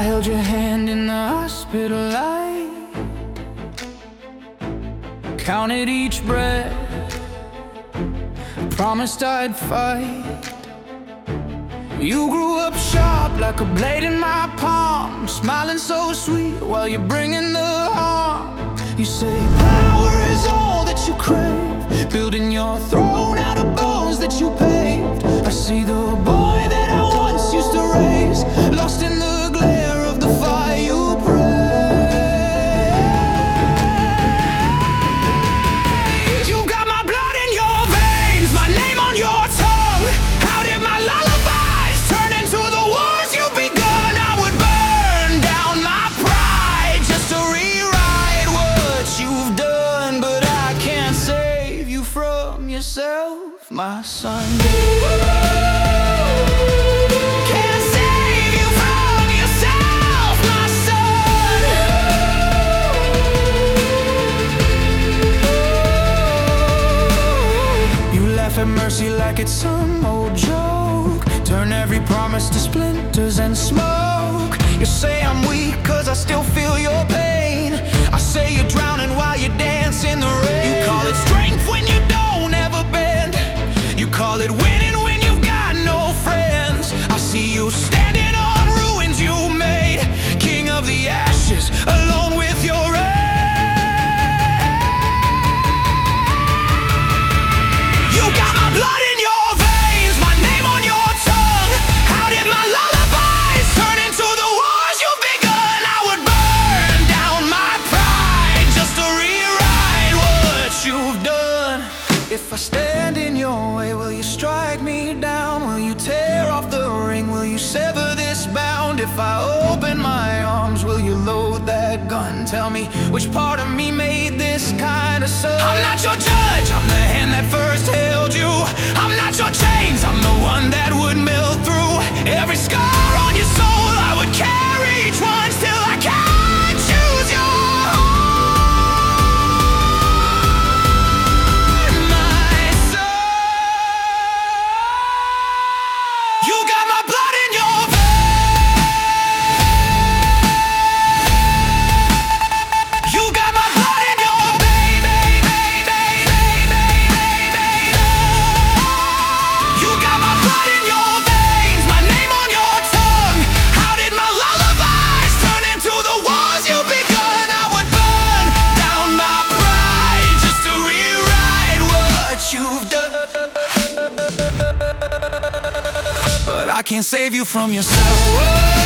held your hand in the hospital light, counted each breath, promised I'd fight. You grew up sharp like a blade in my palm, smiling so sweet while you're bringing the harm. You say power is all that you crave, building your throne out of bones that you paved. I see the boy that I once used to raise, lost in the glare of the fire you praise. You got my blood in your veins, my name on your tongue. How did my lullabies turn into the wars you've begun? I would burn down my pride just to rewrite what you've done, but I can't save you from yourself, my son. Can't save you from yourself, my son. You laugh at mercy like it's some old joke, turn every promise to splinters and smoke. You say I'm weak cause I still feel your pain. I say you're drowning while you dance in the rain. You call it strength when you don't ever bend, you call it winning when you've got no friends. I see you standing on ruins you made, king of the ashes, alone with your rage. You got my blood in your veins, my name on your tongue. How did my lullabies turn into the wars you've begun? I would burn down my pride just to rewrite what you've done. If I stand in your way, will you strike me down? Will you tear off the ring? Will you sever this bound? If I open my arms, will you load that gun? Tell me which part of me made this kind of son. I'm not your judge, I'm the hand that first held you. I'm not your chains, I'm the one that would melt through every scar on your soul. I would carry each one till I can't choose your heart, my son. You got my blood in your veins. You got my blood in your You got my blood in your veins, my name on your tongue. How did my lullabies turn into the wars you begun? I would burn down my pride just to rewrite what you've done, but I can't save you from yourself.